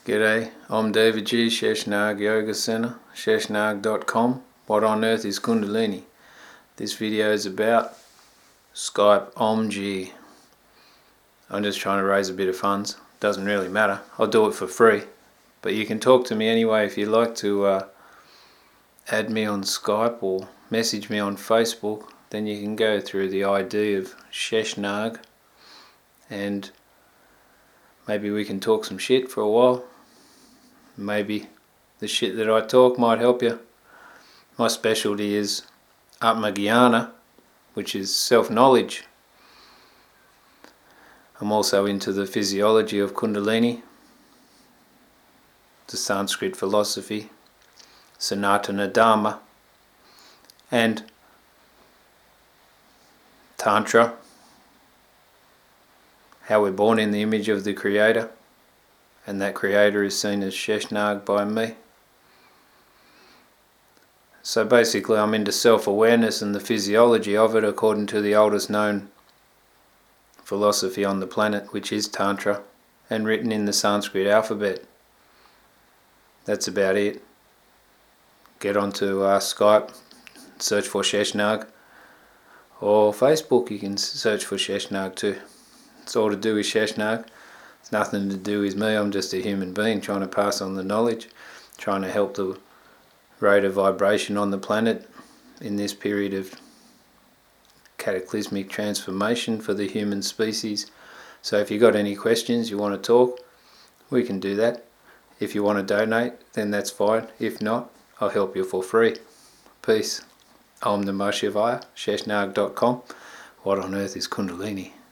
G'day, I'm David G, Sheshnag Yoga Center, Sheshnag.com. What on earth is Kundalini? This video is about Skype OMG. I'm just trying to raise a bit of funds. Doesn't really matter. I'll do it for free. But you can talk to me anyway if you'd like to add me on Skype or message me on Facebook. Then you can go through the ID of Sheshnag and maybe we can talk some shit for a while. Maybe the shit that I talk might help you. My specialty is Atmagyana, which is self-knowledge. I'm also into the physiology of Kundalini, the Sanskrit philosophy, Sanatana Dharma, and Tantra, how we're born in the image of the Creator, and that Creator is seen as Sheshnag by me. So basically I'm into self-awareness and the physiology of it according to the oldest known philosophy on the planet, which is Tantra, and written in the Sanskrit alphabet. That's about it. Get onto Skype, search for Sheshnag, or Facebook you can search for Sheshnag too. It's all to do with Sheshnag. It's nothing to do with me. I'm just a human being trying to pass on the knowledge, trying to help the rate of vibration on the planet in this period of cataclysmic transformation for the human species. So if you got any questions, you want to talk, we can do that. If you want to donate, then that's fine. If not, I'll help you for free. Peace. Om Namah Shivaya, Sheshnag.com. What on earth is Kundalini?